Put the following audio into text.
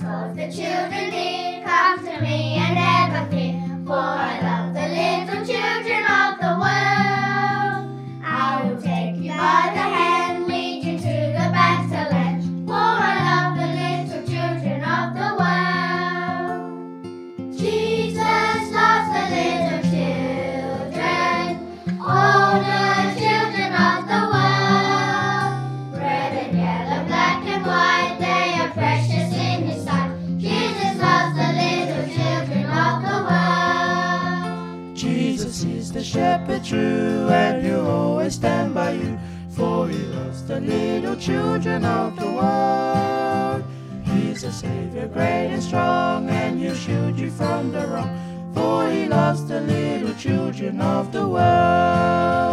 'cause the children dear, come to me and never fear, for I love the little children of the world. I will take you by the hand, lead you to the better land, for I love the little children of the world. Jesus loves the little children, all the children of the world. Red and yellow, black and white, they are precious in His sight. Jesus loves the little children of the world. Jesus is the shepherd true, and He'll always stand by you, for He loves the little children of the world. He's a Savior great and strong, and He'll shield you from the wrong, for He loves the little children of the world.